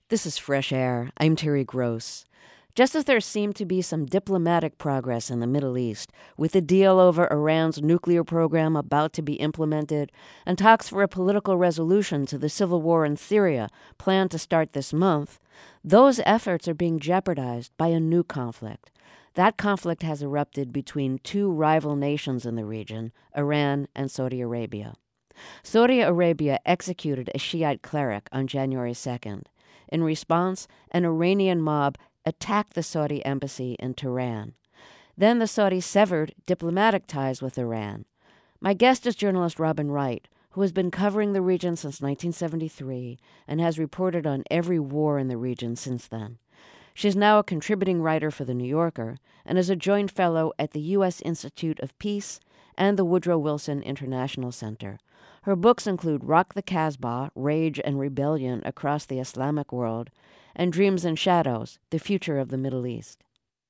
This is Fresh Air. I'm Terry Gross. Just as there seemed to be some diplomatic progress in the Middle East, with the deal over Iran's nuclear program about to be implemented, and talks for a political resolution to the civil war in Syria planned to start this month, those efforts are being jeopardized by a new conflict. That conflict has erupted between two rival nations in the region, Iran and Saudi Arabia. Saudi Arabia executed a Shiite cleric on January 2nd. In response, an Iranian mob attacked the Saudi embassy in Tehran. Then the Saudis severed diplomatic ties with Iran. My guest is journalist Robin Wright, who has been covering the region since 1973 and has reported on every war in the region since then. She's now a contributing writer for The New Yorker and is a joint fellow at the U.S. Institute of Peace and the Woodrow Wilson International Center. Her books include Rock the Casbah, Rage and Rebellion Across the Islamic World, and Dreams and Shadows, The Future of the Middle East.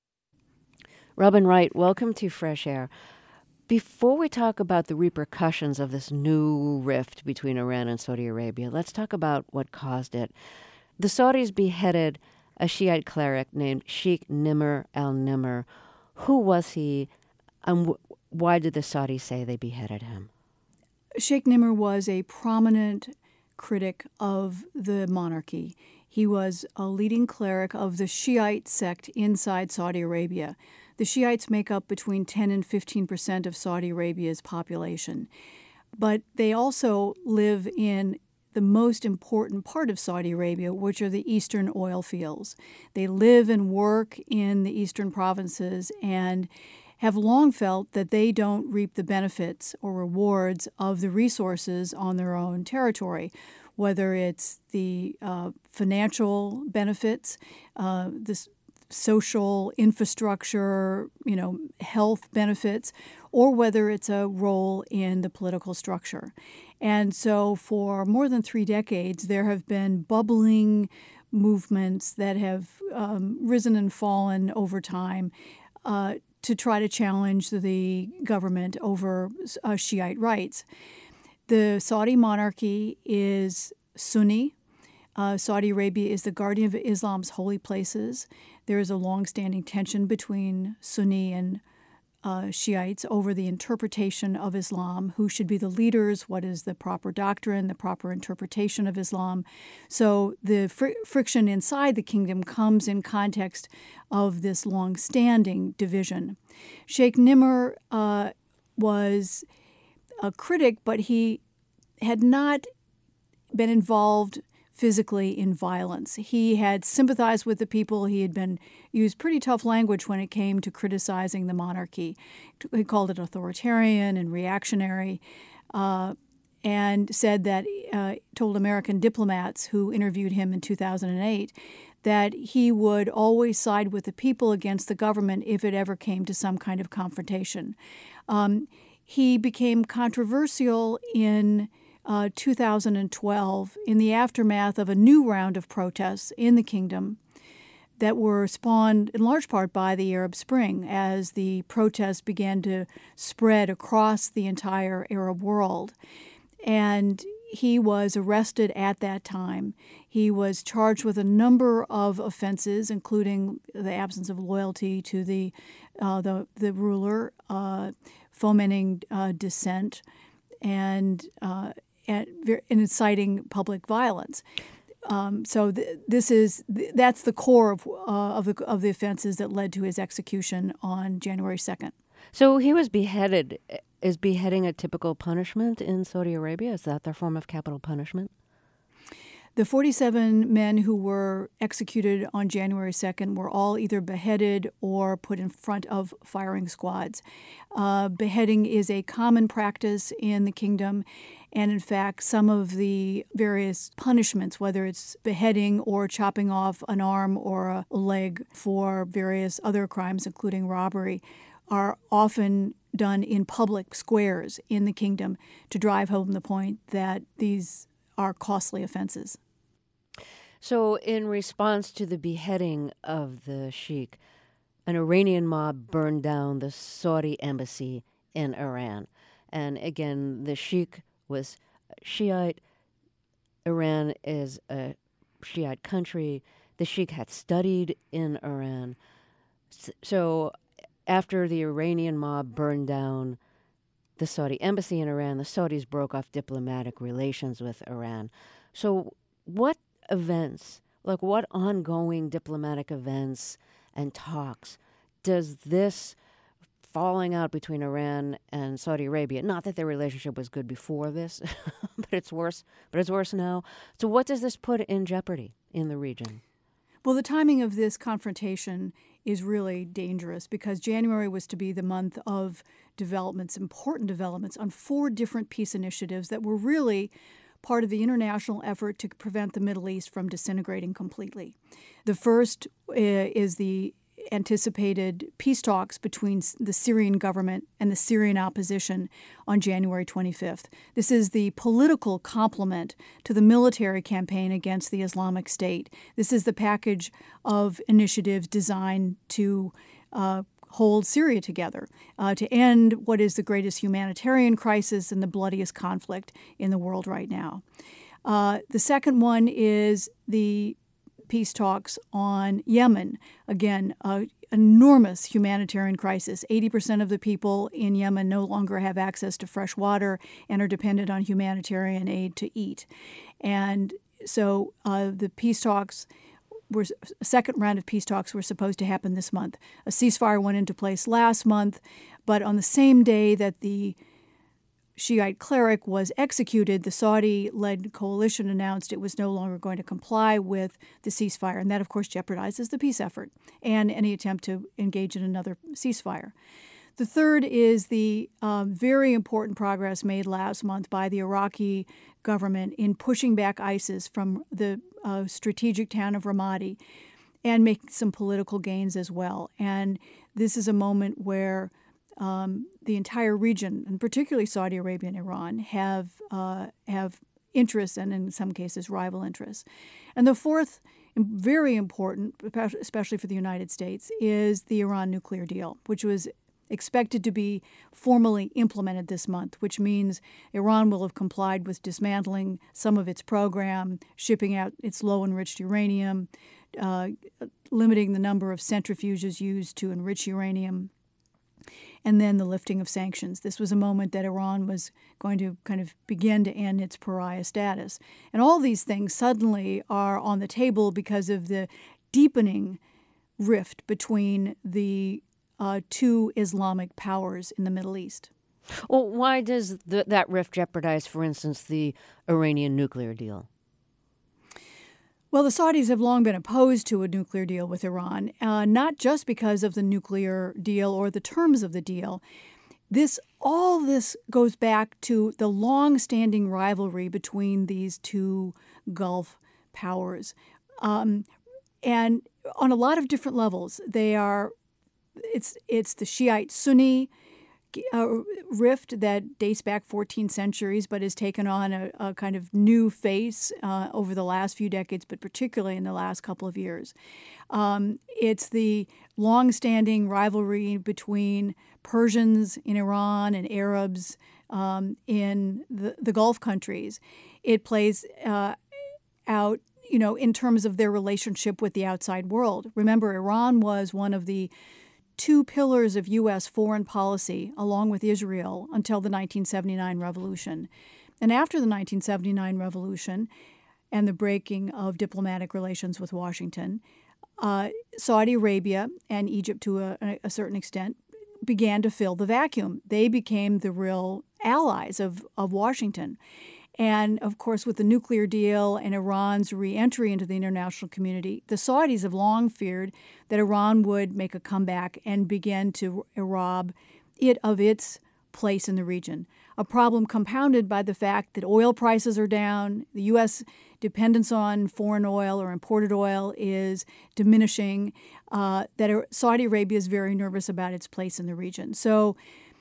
Robin Wright, welcome to Fresh Air. Before we talk about the repercussions of this new rift between Iran and Saudi Arabia, let's talk about what caused it. The Saudis beheaded a Shiite cleric named Sheikh Nimr al-Nimr. Who was he, and why did the Saudis say they beheaded him? Sheikh Nimr was a prominent critic of the monarchy. He was a leading cleric of the Shiite sect inside Saudi Arabia. The Shiites make up between 10 and 15% of Saudi Arabia's population. But they also live in the most important part of Saudi Arabia, which are the eastern oil fields. They live and work in the eastern provinces and have long felt that they don't reap the benefits or rewards of the resources on their own territory, whether it's the financial benefits, the social infrastructure, health benefits, or whether it's a role in the political structure. And so for more than 3 decades, there have been bubbling movements that have risen and fallen over time to try to challenge the government over Shiite rights. The Saudi monarchy is Sunni. Saudi Arabia is the guardian of Islam's holy places. There is a long-standing tension between Sunni and Shiites over the interpretation of Islam, who should be the leaders, what is the proper doctrine, the proper interpretation of Islam. So the friction inside the kingdom comes in context of this long-standing division. Sheikh Nimr was a critic, but he had not been involved physically in violence. He had sympathized with the people. He had used pretty tough language when it came to criticizing the monarchy. He called it authoritarian and reactionary, and said that, told American diplomats who interviewed him in 2008, that he would always side with the people against the government if it ever came to some kind of confrontation. He became controversial in 2012 in the aftermath of a new round of protests in the kingdom that were spawned in large part by the Arab Spring as the protests began to spread across the entire Arab world. And he was arrested at that time. He was charged with a number of offenses, including the absence of loyalty to the ruler, fomenting dissent, and inciting public violence. So that's the core of the offenses that led to his execution on January 2nd. So he was beheaded. Is beheading a typical punishment in Saudi Arabia? Is that their form of capital punishment? The 47 men who were executed on January 2nd were all either beheaded or put in front of firing squads. Beheading is a common practice in the kingdom, and in fact, some of the various punishments, whether it's beheading or chopping off an arm or a leg for various other crimes, including robbery, are often done in public squares in the kingdom to drive home the point that these are costly offenses. So in response to the beheading of the sheikh, an Iranian mob burned down the Saudi embassy in Iran. And again, the sheikh was Shiite. Iran is a Shiite country. The Sheikh had studied in Iran. So after the Iranian mob burned down the Saudi embassy in Iran, the Saudis broke off diplomatic relations with Iran. So what events, like what ongoing diplomatic events and talks does this falling out between Iran and Saudi Arabia, not that their relationship was good before this, but it's worse now. So what does this put in jeopardy in the region? Well, the timing of this confrontation is really dangerous because January was to be the month of developments, important developments on 4 different peace initiatives that were really part of the international effort to prevent the Middle East from disintegrating completely. The first is the anticipated peace talks between the Syrian government and the Syrian opposition on January 25th. This is the political complement to the military campaign against the Islamic State. This is the package of initiatives designed to hold Syria together, to end what is the greatest humanitarian crisis and the bloodiest conflict in the world right now. The second one is the peace talks on Yemen. Again, an enormous humanitarian crisis. 80% of the people in Yemen no longer have access to fresh water and are dependent on humanitarian aid to eat. And so the peace talks a second round of peace talks were supposed to happen this month. A ceasefire went into place last month, but on the same day that the Shiite cleric was executed, the Saudi-led coalition announced it was no longer going to comply with the ceasefire, and that, of course, jeopardizes the peace effort and any attempt to engage in another ceasefire. The third is the very important progress made last month by the Iraqi government in pushing back ISIS from the strategic town of Ramadi and make some political gains as well. And this is a moment where the entire region, and particularly Saudi Arabia and Iran, have interests and in some cases rival interests. And the fourth, very important, especially for the United States, is the Iran nuclear deal, which was expected to be formally implemented this month, which means Iran will have complied with dismantling some of its program, shipping out its low-enriched uranium, limiting the number of centrifuges used to enrich uranium, and then the lifting of sanctions. This was a moment that Iran was going to kind of begin to end its pariah status. And all these things suddenly are on the table because of the deepening rift between the two Islamic powers in the Middle East. Well, why does that rift jeopardize, for instance, the Iranian nuclear deal? Well, the Saudis have long been opposed to a nuclear deal with Iran, not just because of the nuclear deal or the terms of the deal. All this goes back to the long-standing rivalry between these two Gulf powers. And on a lot of different levels, it's the Shiite-Sunni rift that dates back 14 centuries but has taken on a kind of new face over the last few decades, but particularly in the last couple of years. It's the long-standing rivalry between Persians in Iran and Arabs in the Gulf countries. It plays out, in terms of their relationship with the outside world. Remember, Iran was one of the 2 pillars of U.S. foreign policy, along with Israel, until the 1979 revolution. And after the 1979 revolution and the breaking of diplomatic relations with Washington, Saudi Arabia and Egypt, to a certain extent, began to fill the vacuum. They became the real allies of Washington. And, of course, with the nuclear deal and Iran's re-entry into the international community, the Saudis have long feared that Iran would make a comeback and begin to rob it of its place in the region, a problem compounded by the fact that oil prices are down, the U.S. dependence on foreign oil or imported oil is diminishing, that Saudi Arabia is very nervous about its place in the region. So,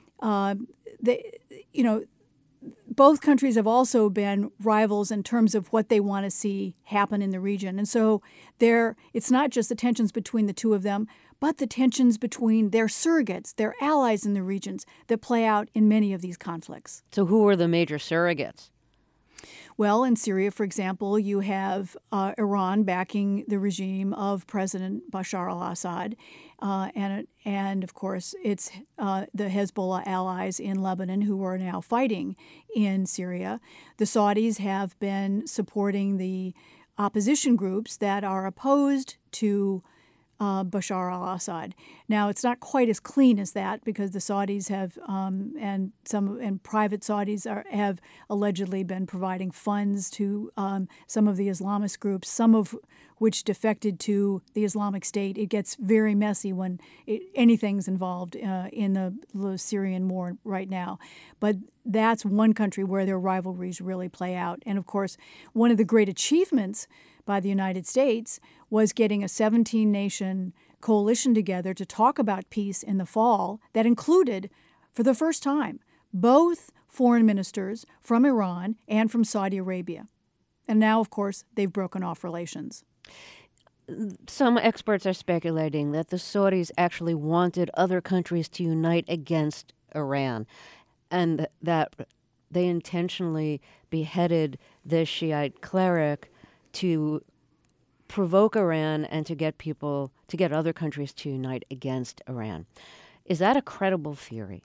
both countries have also been rivals in terms of what they want to see happen in the region. And so it's not just the tensions between the two of them, but the tensions between their surrogates, their allies in the regions that play out in many of these conflicts. So who are the major surrogates? Well, in Syria, for example, you have Iran backing the regime of President Bashar al-Assad, and of course, it's the Hezbollah allies in Lebanon who are now fighting in Syria. The Saudis have been supporting the opposition groups that are opposed to Bashar al-Assad. Now, it's not quite as clean as that because the Saudis have, and private Saudis have allegedly been providing funds to some of the Islamist groups, some of which defected to the Islamic State. It gets very messy when anything's involved in the Syrian war right now. But that's one country where their rivalries really play out. And of course, one of the great achievements by the United States was getting a 17-nation coalition together to talk about peace in the fall that included, for the first time, both foreign ministers from Iran and from Saudi Arabia. And now, of course, they've broken off relations. Some experts are speculating that the Saudis actually wanted other countries to unite against Iran, and that they intentionally beheaded the Shiite cleric to provoke Iran and to get other countries to unite against Iran. Is that a credible theory?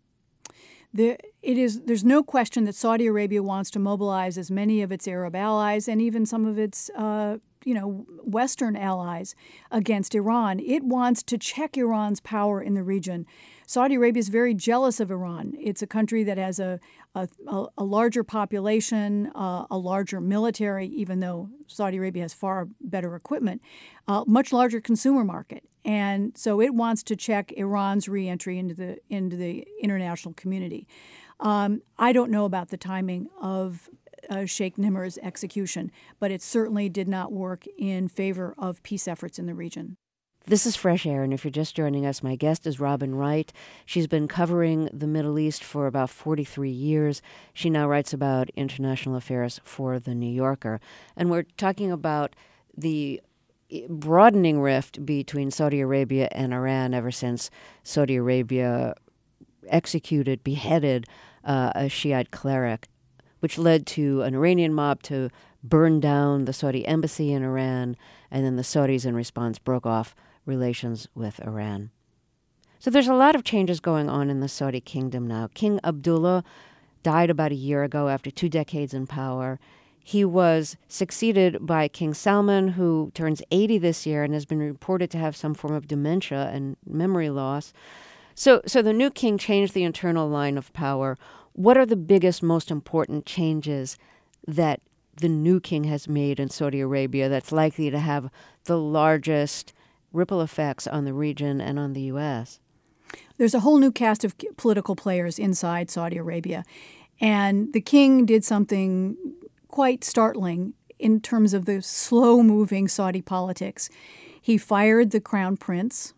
There's no question that Saudi Arabia wants to mobilize as many of its Arab allies and even some of its Western allies against Iran. It wants to check Iran's power in the region. Saudi Arabia is very jealous of Iran. It's a country that has a larger population, a larger military, even though Saudi Arabia has far better equipment, much larger consumer market. And so it wants to check Iran's reentry into the international community. I don't know about the timing of Sheikh Nimer's execution, but it certainly did not work in favor of peace efforts in the region. This is Fresh Air, and if you're just joining us, my guest is Robin Wright. She's been covering the Middle East for about 43 years. She now writes about international affairs for The New Yorker. And we're talking about the broadening rift between Saudi Arabia and Iran ever since Saudi Arabia beheaded a Shiite cleric, which led to an Iranian mob to burn down the Saudi embassy in Iran, and then the Saudis in response broke off relations with Iran. So there's a lot of changes going on in the Saudi kingdom now. King Abdullah died about a year ago after 2 decades in power. He was succeeded by King Salman, who turns 80 this year and has been reported to have some form of dementia and memory loss. So the new king changed the internal line of power. What are the biggest, most important changes that the new king has made in Saudi Arabia that's likely to have the largest ripple effects on the region and on the U.S.? There's a whole new cast of political players inside Saudi Arabia. And the king did something quite startling in terms of the slow-moving Saudi politics. He fired the crown prince.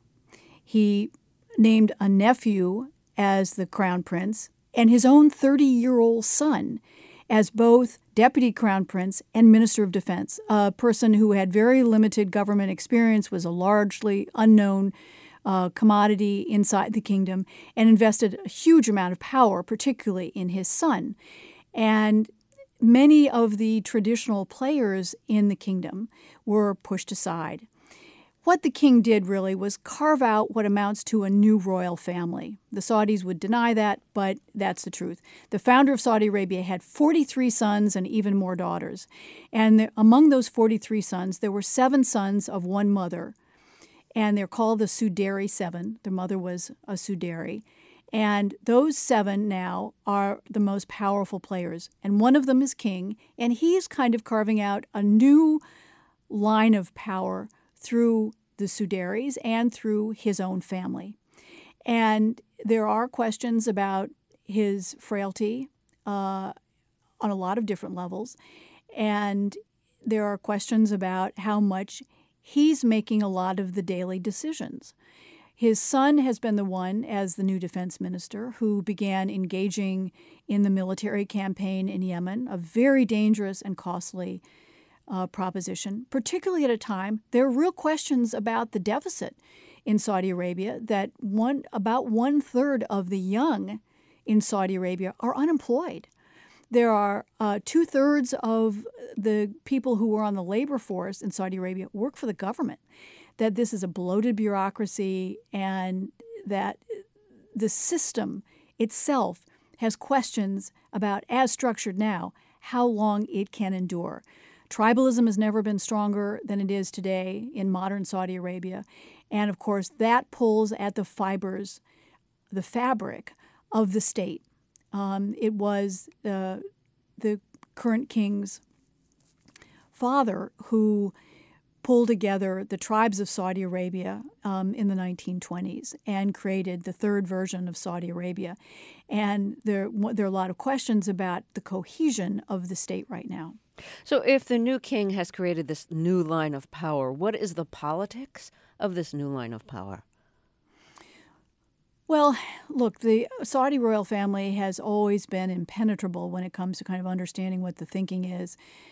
He named a nephew as the crown prince and his own 30-year-old son as both deputy crown prince and minister of defense, a person who had very limited government experience, was a largely unknown commodity inside the kingdom, and invested a huge amount of power, particularly in his son. And many of the traditional players in the kingdom were pushed aside. What the king did really was carve out what amounts to a new royal family. The Saudis would deny that, but that's the truth. The founder of Saudi Arabia had 43 sons and even more daughters. And among those 43 sons, there were 7 sons of one mother. And they're called the Sudari 7. Their mother was a Sudari. And those 7 now are the most powerful players. And one of them is king. And he's kind of carving out a new line of power through the Sudaris and through his own family. And there are questions about his frailty on a lot of different levels. And there are questions about how much he's making a lot of the daily decisions. His son has been the one, as the new defense minister, who began engaging in the military campaign in Yemen, a very dangerous and costly proposition, particularly at a time there are real questions about the deficit in Saudi Arabia, that about 1/3 of the young in Saudi Arabia are unemployed. There are 2/3 of the people who were on the labor force in Saudi Arabia work for the government, that this is a bloated bureaucracy and that the system itself has questions about, as structured now, how long it can endure. Tribalism has never been stronger than it is today in modern Saudi Arabia. And of course, that pulls at the fibers, the fabric of the state. It was the current king's father who pulled together the tribes of Saudi Arabia in the 1920s and created the third version of Saudi Arabia. And there are a lot of questions about the cohesion of the state right now. So if the new king has created this new line of power, what is the politics of this new line of power? Well, look, the Saudi royal family has always been impenetrable when it comes to kind of understanding what the thinking is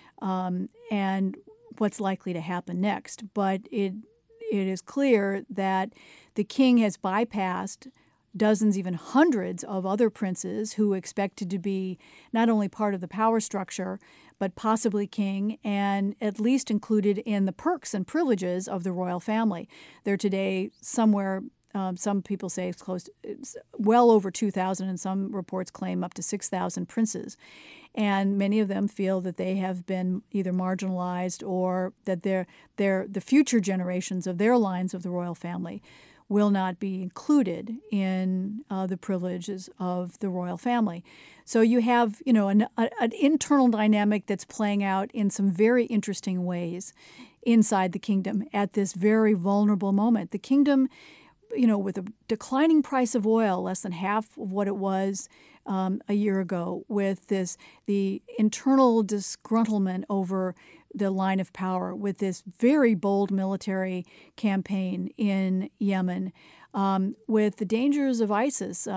and what's likely to happen next. But it is clear that the king has bypassed dozens, even hundreds of other princes who expected to be not only part of the power structure, but possibly king, and at least included in the perks and privileges of the royal family. They're today somewhere, some people say it's well over 2,000, and some reports claim up to 6,000 princes. And many of them feel that they have been either marginalized or that the future generations of their lines of the royal family will not be included in the privileges of the royal family. So you have, an internal dynamic that's playing out in some very interesting ways inside the kingdom at this very vulnerable moment. The kingdom, with a declining price of oil, less than half of what it was a year ago, with the internal disgruntlement over the line of power, with this very bold military campaign in Yemen, with the dangers of ISIS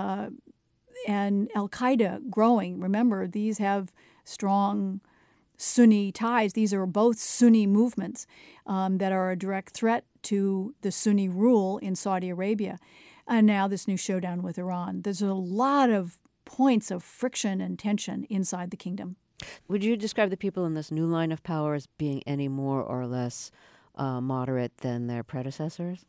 and Al-Qaeda growing. Remember, these have strong Sunni ties. These are both Sunni movements that are a direct threat to the Sunni rule in Saudi Arabia. And now this new showdown with Iran. There's a lot of points of friction and tension inside the kingdom. Would you describe the people in this new line of power as being any more or less moderate than their predecessors?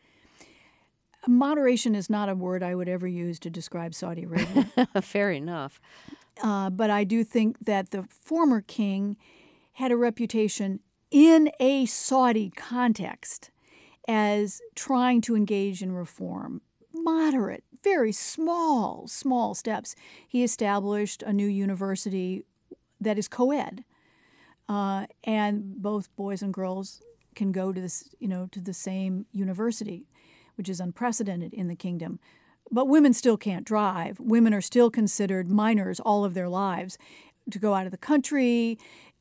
Moderation is not a word I would ever use to describe Saudi Arabia. Fair enough. But I do think that the former king had a reputation in a Saudi context as trying to engage in reform. Moderate, very small steps. He established a new university that is co-ed, and both boys and girls can go to to the same university, which is unprecedented in the kingdom. But women still can't drive. Women are still considered minors all of their lives. To go out of the country,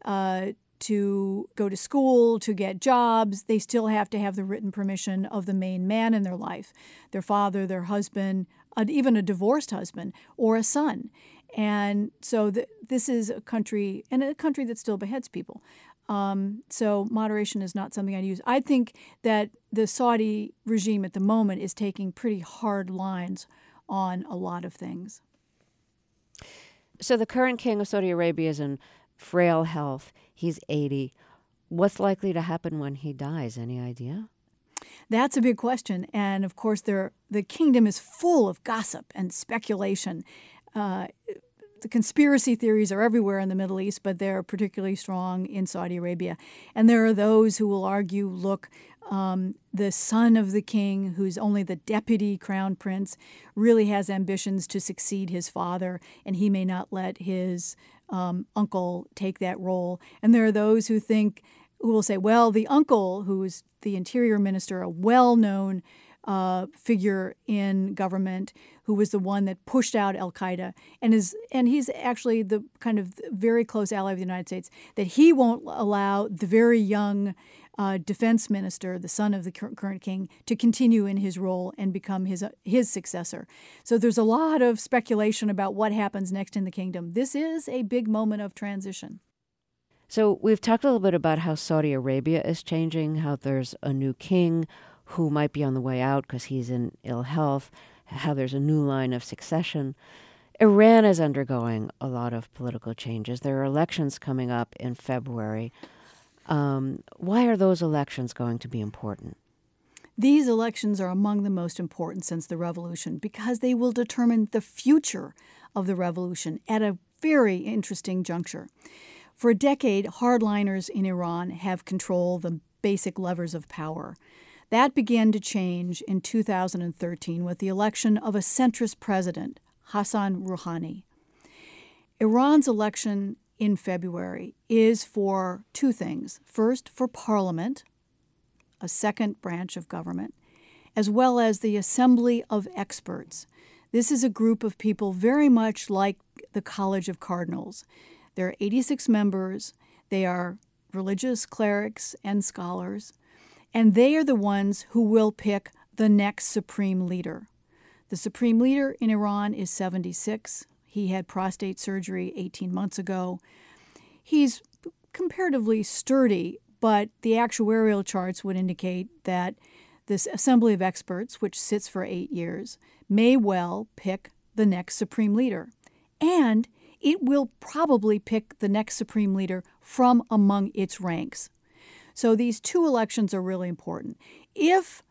to go to school, to get jobs, they still have to have the written permission of the main man in their life, their father, their husband, even a divorced husband or a son. And so this is a country that still beheads people. So moderation is not something I'd use. I think that the Saudi regime at the moment is taking pretty hard lines on a lot of things. So the current king of Saudi Arabia is in frail health. He's 80. What's likely to happen when he dies? Any idea? That's a big question. And of course, the kingdom is full of gossip and speculation. The conspiracy theories are everywhere in the Middle East, but they're particularly strong in Saudi Arabia. And there are those who will argue, look, the son of the king, who's only the deputy crown prince, really has ambitions to succeed his father, and he may not let his uncle take that role. And there are those who will say, well, the uncle, who is the interior minister, a well-known figure in government, who was the one that pushed out Al-Qaeda, and he's actually the kind of very close ally of the United States, that he won't allow the very young defense minister, the son of the current king, to continue in his role and become his successor. So there's a lot of speculation about what happens next in the kingdom. This is a big moment of transition. So we've talked a little bit about how Saudi Arabia is changing, how there's a new king who might be on the way out because he's in ill health, how there's a new line of succession. Iran is undergoing a lot of political changes. There are elections coming up in February. Why are those elections going to be important? These elections are among the most important since the revolution because they will determine the future of the revolution at a very interesting juncture. For a decade, hardliners in Iran have controlled the basic levers of power. That began to change in 2013 with the election of a centrist president, Hassan Rouhani. Iran's election in February is for two things. First, for parliament, a second branch of government, as well as the Assembly of Experts. This is a group of people very much like the College of Cardinals. There are 86 members. They are religious clerics and scholars, and they are the ones who will pick the next supreme leader. The supreme leader in Iran is 76. He had prostate surgery 18 months ago. He's comparatively sturdy, but the actuarial charts would indicate that this Assembly of Experts, which sits for 8 years, may well pick the next supreme leader. And it will probably pick the next supreme leader from among its ranks. So these two elections are really important. If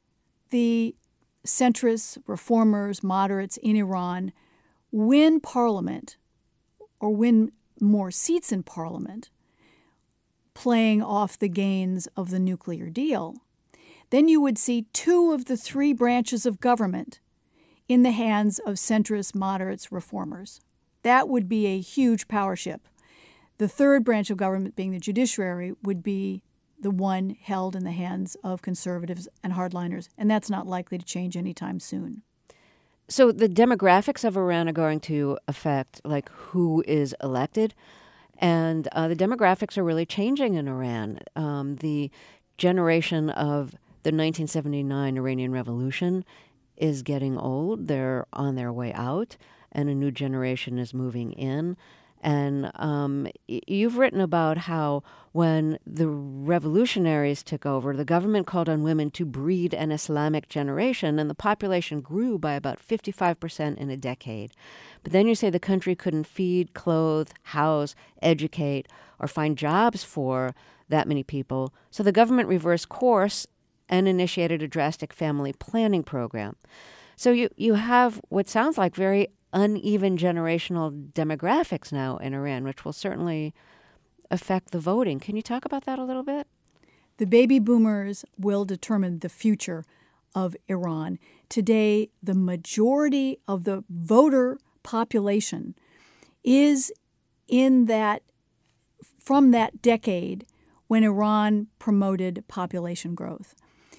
the centrists, reformers, moderates in Iran win parliament or win more seats in parliament, playing off the gains of the nuclear deal, then you would see two of the three branches of government in the hands of centrist, moderates, reformers. That would be a huge power shift. The third branch of government, being the judiciary, would be the one held in the hands of conservatives and hardliners, and that's not likely to change anytime soon. So the demographics of Iran are going to affect like who is elected, and the demographics are really changing in Iran. The generation of the 1979 Iranian Revolution is getting old. They're on their way out, and a new generation is moving in. And you've written about how when the revolutionaries took over, the government called on women to breed an Islamic generation, and the population grew by about 55% in a decade. But then you say the country couldn't feed, clothe, house, educate, or find jobs for that many people. So the government reversed course and initiated a drastic family planning program. So you have what sounds like very uneven generational demographics now in Iran, which will certainly affect the voting. Can you talk about that a little bit? The baby boomers will determine the future of Iran. Today, the majority of the voter population is in that, from that decade when Iran promoted population growth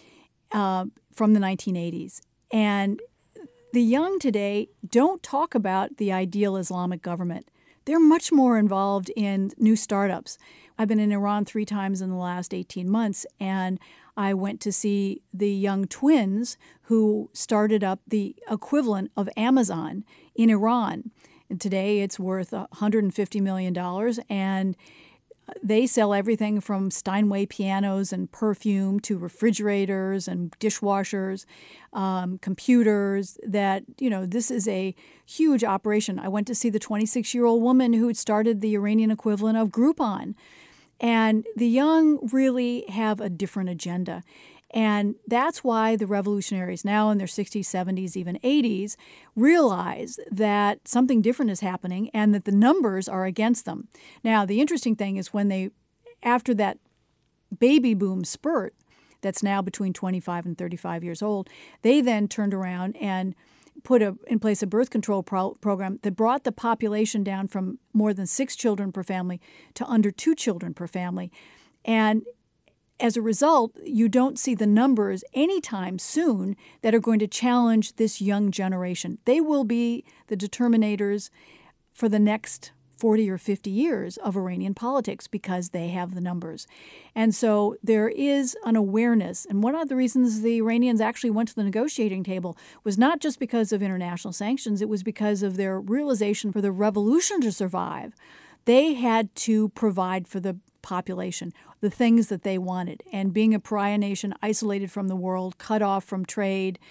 from the 1980s. And the young today don't talk about the ideal Islamic government. They're much more involved in new startups. I've been in Iran 3 times in the last 18 months, and I went to see the young twins who started up the equivalent of Amazon in Iran. And today it's worth $150 million, and they sell everything from Steinway pianos and perfume to refrigerators and dishwashers, computers. That, this is a huge operation. I went to see the 26-year-old woman who had started the Iranian equivalent of Groupon. And the young really have a different agenda. And that's why the revolutionaries now in their 60s, 70s, even 80s realize that something different is happening and that the numbers are against them. Now, the interesting thing is after that baby boom spurt that's now between 25 and 35 years old, they then turned around and put in place a birth control program that brought the population down from more than 6 children per family to under 2 children per family. And as a result, you don't see the numbers anytime soon that are going to challenge this young generation. They will be the determinators for the next 40 or 50 years of Iranian politics because they have the numbers. And so there is an awareness. And one of the reasons the Iranians actually went to the negotiating table was not just because of international sanctions. It was because of their realization for the revolution to survive. They had to provide for the population the things that they wanted. And being a pariah nation, isolated from the world, cut off from trade,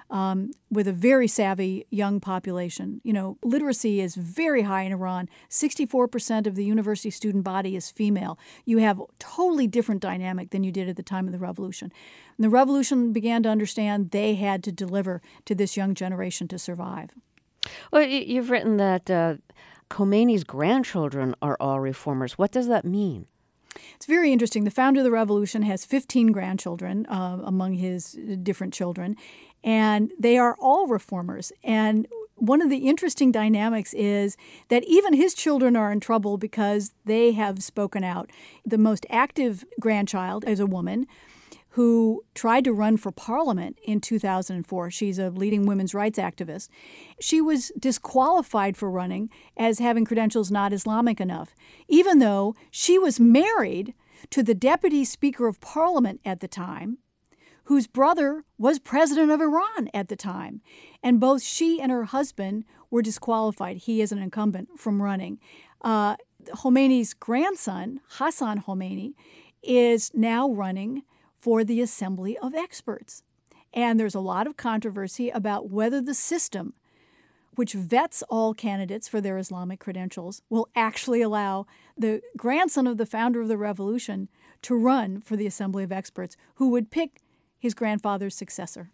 with a very savvy young population. Literacy is very high in Iran. 64% of the university student body is female. You have a totally different dynamic than you did at the time of the revolution. And the revolution began to understand they had to deliver to this young generation to survive. Well, you've written that Khomeini's grandchildren are all reformers. What does that mean? It's very interesting. The founder of the revolution has 15 grandchildren among his different children, and they are all reformers. And one of the interesting dynamics is that even his children are in trouble because they have spoken out. The most active grandchild is a woman who tried to run for parliament in 2004. She's a leading women's rights activist. She was disqualified for running as having credentials not Islamic enough, even though she was married to the deputy speaker of parliament at the time, whose brother was president of Iran at the time. And both she and her husband were disqualified, he as an incumbent, from running. Khomeini's grandson, Hassan Khomeini, is now running for the Assembly of Experts. And there's a lot of controversy about whether the system, which vets all candidates for their Islamic credentials, will actually allow the grandson of the founder of the revolution to run for the Assembly of Experts, who would pick his grandfather's successor.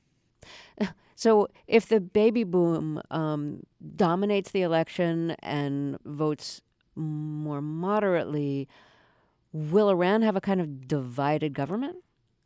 So if the baby boom dominates the election and votes more moderately, will Iran have a kind of divided government?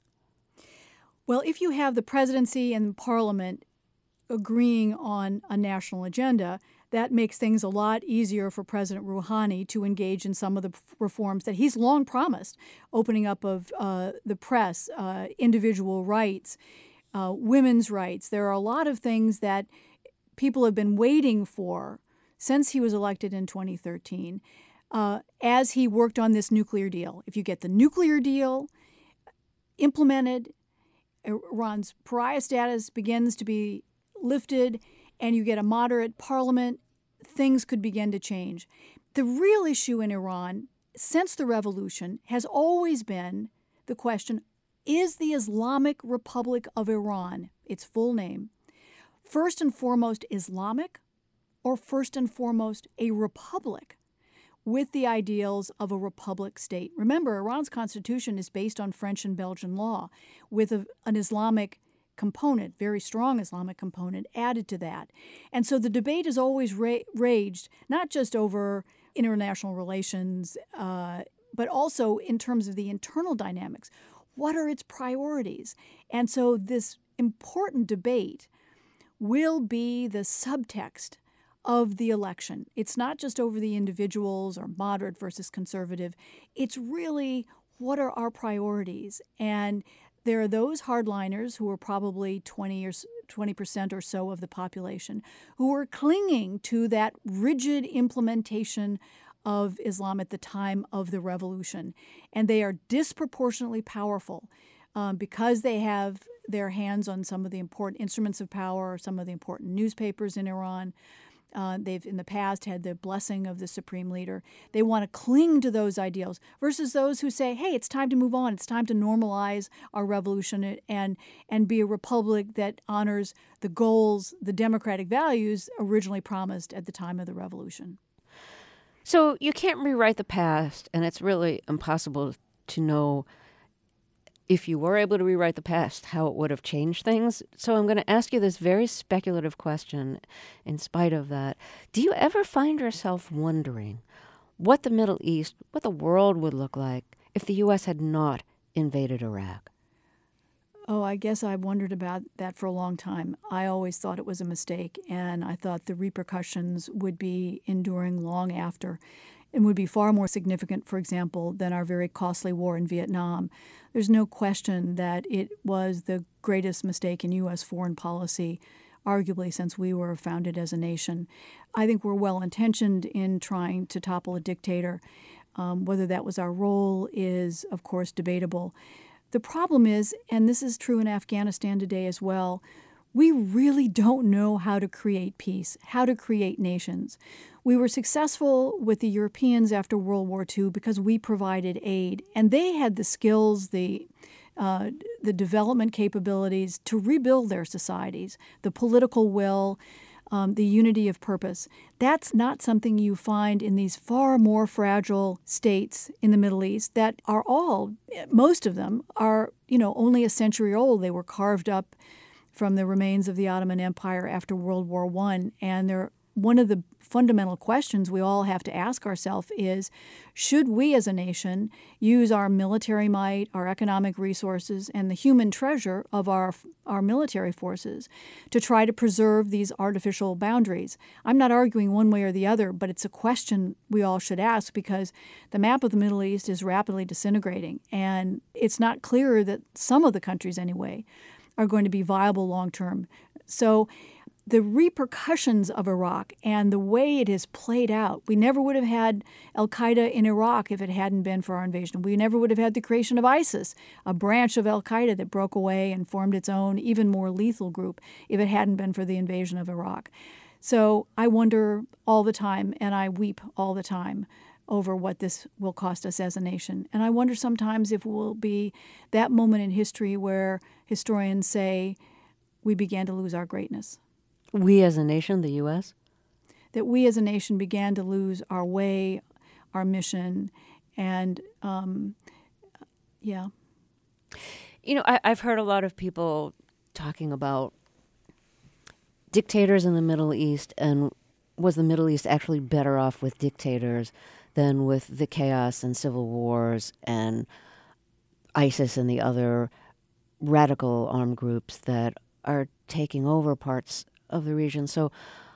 Well, if you have the presidency and parliament agreeing on a national agenda, that makes things a lot easier for President Rouhani to engage in some of the reforms that he's long promised, opening up of the press, individual rights, women's rights. There are a lot of things that people have been waiting for since he was elected in 2013 as he worked on this nuclear deal. If you get the nuclear deal implemented, Iran's pariah status begins to be lifted, and you get a moderate parliament, things could begin to change. The real issue in Iran since the revolution has always been the question, is the Islamic Republic of Iran, its full name, first and foremost Islamic, or first and foremost a republic with the ideals of a republic state? Remember, Iran's constitution is based on French and Belgian law with an Islamic component, very strong Islamic component added to that. And so the debate has always raged, not just over international relations, but also in terms of the internal dynamics. What are its priorities? And so this important debate will be the subtext of the election. It's not just over the individuals or moderate versus conservative. It's really what are our priorities? And there are those hardliners who are probably 20% or so of the population who are clinging to that rigid implementation of Islam at the time of the revolution. And they are disproportionately powerful because they have their hands on some of the important instruments of power, some of the important newspapers in Iran. They've in the past had the blessing of the supreme leader. They want to cling to those ideals versus those who say, hey, it's time to move on. It's time to normalize our revolution and be a republic that honors the goals, the democratic values originally promised at the time of the revolution. So you can't rewrite the past, and it's really impossible to know if you were able to rewrite the past, how it would have changed things. So I'm going to ask you this very speculative question in spite of that. Do you ever find yourself wondering what the Middle East, what the world would look like if the U.S. had not invaded Iraq? Oh, I guess I wondered about that for a long time. I always thought it was a mistake, and I thought the repercussions would be enduring long after and would be far more significant, for example, than our very costly war in Vietnam. There's no question that it was the greatest mistake in U.S. foreign policy, arguably since we were founded as a nation. I think we're well-intentioned in trying to topple a dictator. Whether that was our role is, of course, debatable. The problem is, and this is true in Afghanistan today as well, we really don't know how to create peace, how to create nations. We were successful with the Europeans after World War II because we provided aid, and they had the skills, the the development capabilities to rebuild their societies, the political will, the unity of purpose. That's not something you find in these far more fragile states in the Middle East that are all, most of them are, only a century old. They were carved up from the remains of the Ottoman Empire after World War I. And they're one of the fundamental questions we all have to ask ourselves is, should we as a nation use our military might, our economic resources, and the human treasure of our military forces to try to preserve these artificial boundaries? I'm not arguing one way or the other, but it's a question we all should ask because the map of the Middle East is rapidly disintegrating, and it's not clear that some of the countries, anyway, are going to be viable long term. So the repercussions of Iraq and the way it has played out, we never would have had al-Qaeda in Iraq if it hadn't been for our invasion. We never would have had the creation of ISIS, a branch of al-Qaeda that broke away and formed its own, even more lethal group, if it hadn't been for the invasion of Iraq. So I wonder all the time, and I weep all the time over what this will cost us as a nation. And I wonder sometimes if it will be that moment in history where historians say we began to lose our greatness. We as a nation, the U.S.? That we as a nation began to lose our way, our mission, and yeah. I've heard a lot of people talking about dictators in the Middle East, and was the Middle East actually better off with dictators than with the chaos and civil wars and ISIS and the other radical armed groups that are taking over parts of the region. So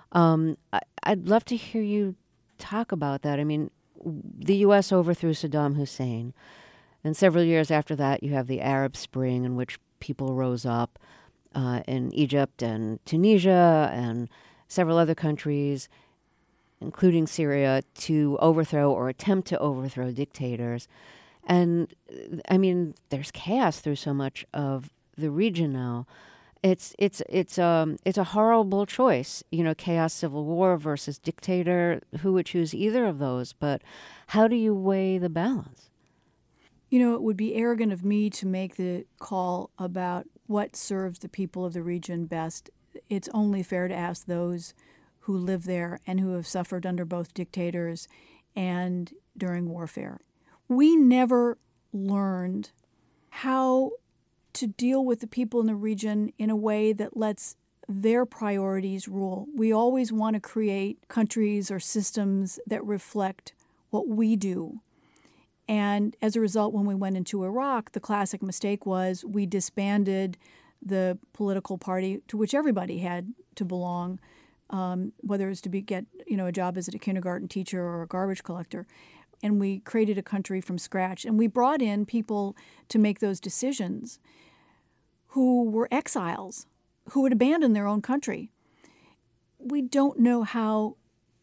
I'd love to hear you talk about that. I mean, the U.S. overthrew Saddam Hussein, and several years after that you have the Arab Spring, in which people rose up in Egypt and Tunisia and several other countries, including Syria, to overthrow or attempt to overthrow dictators. And, I mean, there's chaos through so much of the region now. It's a horrible choice, chaos, civil war versus dictator. Who would choose either of those? But how do you weigh the balance? It would be arrogant of me to make the call about what serves the people of the region best. It's only fair to ask those who live there and who have suffered under both dictators and during warfare. We never learned how to deal with the people in the region in a way that lets their priorities rule. We always want to create countries or systems that reflect what we do. And as a result, when we went into Iraq, the classic mistake was we disbanded the political party to which everybody had to belong, whether it's to get a job as a kindergarten teacher or a garbage collector. And we created a country from scratch. And we brought in people to make those decisions who were exiles, who had abandoned their own country. We don't know how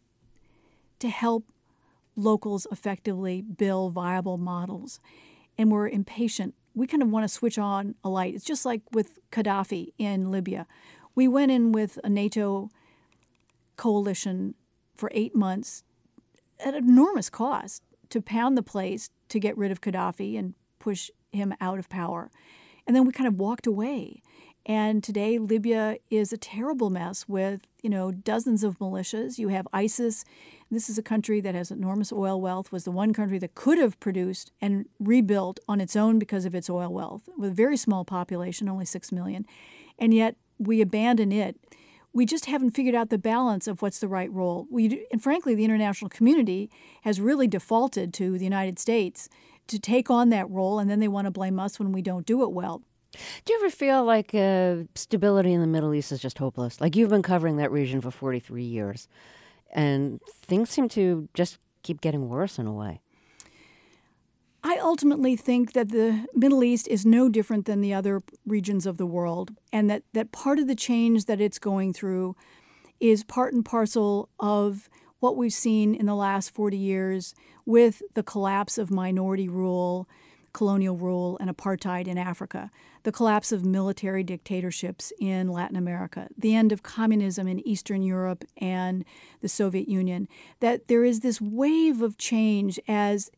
to help locals effectively build viable models. And we're impatient. We kind of want to switch on a light. It's just like with Gaddafi in Libya. We went in with a NATO coalition for 8 months at enormous cost to pound the place to get rid of Gaddafi and push him out of power. And then we kind of walked away. And today Libya is a terrible mess with, dozens of militias. You have ISIS. This is a country that has enormous oil wealth, was the one country that could have produced and rebuilt on its own because of its oil wealth, with a very small population, only 6 million. And yet we abandon it. We just haven't figured out the balance of what's the right role. And frankly, the international community has really defaulted to the United States to take on that role, and then they want to blame us when we don't do it well. Do you ever feel like stability in the Middle East is just hopeless? Like, you've been covering that region for 43 years, and things seem to just keep getting worse in a way. I ultimately think that the Middle East is no different than the other regions of the world, and that part of the change that it's going through is part and parcel of what we've seen in the last 40 years with the collapse of minority rule, colonial rule, and apartheid in Africa, the collapse of military dictatorships in Latin America, the end of communism in Eastern Europe and the Soviet Union, that there is this wave of change as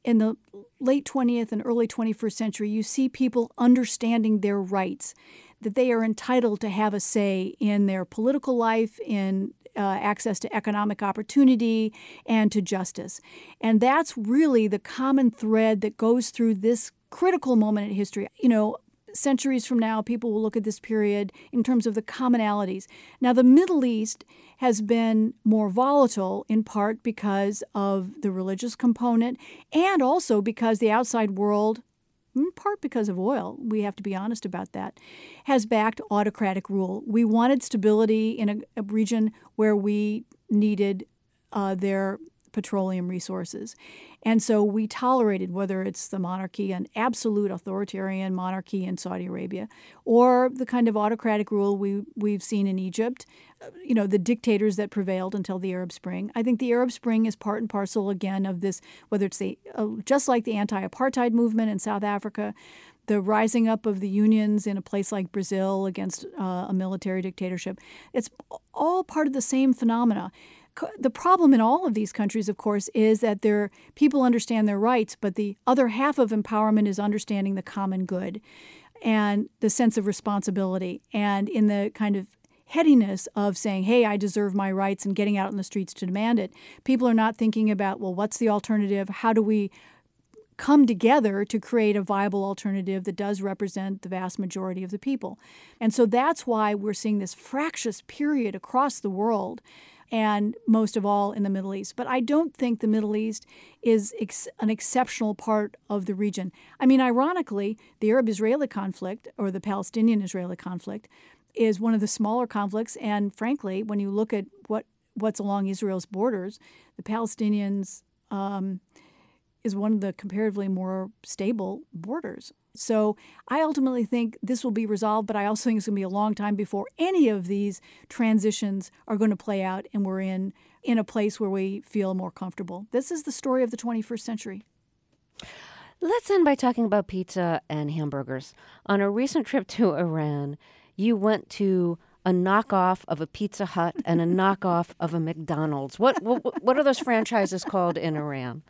in the late 20th and early 21st century, you see people understanding their rights, that they are entitled to have a say in their political life, in access to economic opportunity, and to justice. And that's really the common thread that goes through this critical moment in history. Centuries from now, people will look at this period in terms of the commonalities. Now, the Middle East has been more volatile in part because of the religious component and also because the outside world, in part because of oil, we have to be honest about that, has backed autocratic rule. We wanted stability in a region where we needed their petroleum resources. And so we tolerated, whether it's the monarchy, an absolute authoritarian monarchy in Saudi Arabia, or the kind of autocratic rule we've seen in Egypt, the dictators that prevailed until the Arab Spring. I think the Arab Spring is part and parcel, again, of this, whether it's just like the anti-apartheid movement in South Africa, the rising up of the unions in a place like Brazil against a military dictatorship. It's all part of the same phenomena. The problem in all of these countries, of course, is that people understand their rights, but the other half of empowerment is understanding the common good and the sense of responsibility. And in the kind of headiness of saying, hey, I deserve my rights and getting out in the streets to demand it, people are not thinking about, well, what's the alternative? How do we come together to create a viable alternative that does represent the vast majority of the people? And so that's why we're seeing this fractious period across the world, and most of all in the Middle East. But I don't think the Middle East is an exceptional part of the region. I mean, ironically, the Arab-Israeli conflict, or the Palestinian-Israeli conflict, is one of the smaller conflicts. And frankly, when you look at what's along Israel's borders, the Palestinians is one of the comparatively more stable borders. So I ultimately think this will be resolved, but I also think it's going to be a long time before any of these transitions are going to play out and we're in a place where we feel more comfortable. This is the story of the 21st century. Let's end by talking about pizza and hamburgers. On a recent trip to Iran, you went to a knockoff of a Pizza Hut and a knockoff of a McDonald's. What are those franchises called in Iran?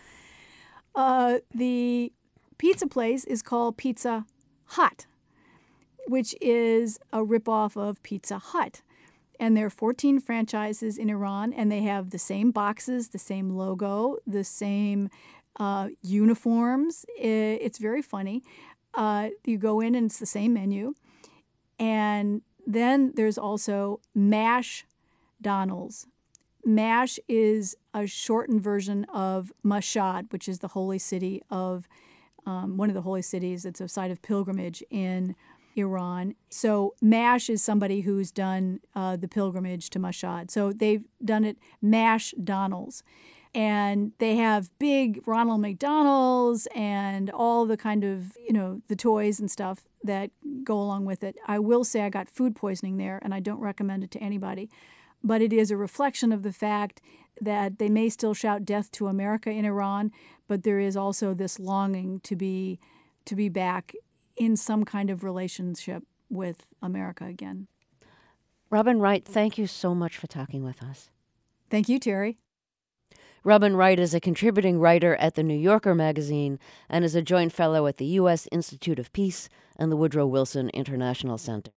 The pizza place is called Pizza Hut, which is a ripoff of Pizza Hut. And there are 14 franchises in Iran, and they have the same boxes, the same logo, the same uniforms. It's very funny. You go in and it's the same menu. And then there's also Mash Donald's. Mash is a shortened version of Mashhad, which is the holy city of one of the holy cities. It's a site of pilgrimage in Iran. So Mash is somebody who's done the pilgrimage to Mashhad. So they've done it Mash Donald's. And they have big Ronald McDonald's and all the kind of, the toys and stuff that go along with it. I will say I got food poisoning there, and I don't recommend it to anybody. But it is a reflection of the fact that they may still shout death to America in Iran, but there is also this longing to be back in some kind of relationship with America again. Robin Wright, thank you so much for talking with us. Thank you, Terry. Robin Wright is a contributing writer at The New Yorker magazine and is a joint fellow at the U.S. Institute of Peace and the Woodrow Wilson International Center.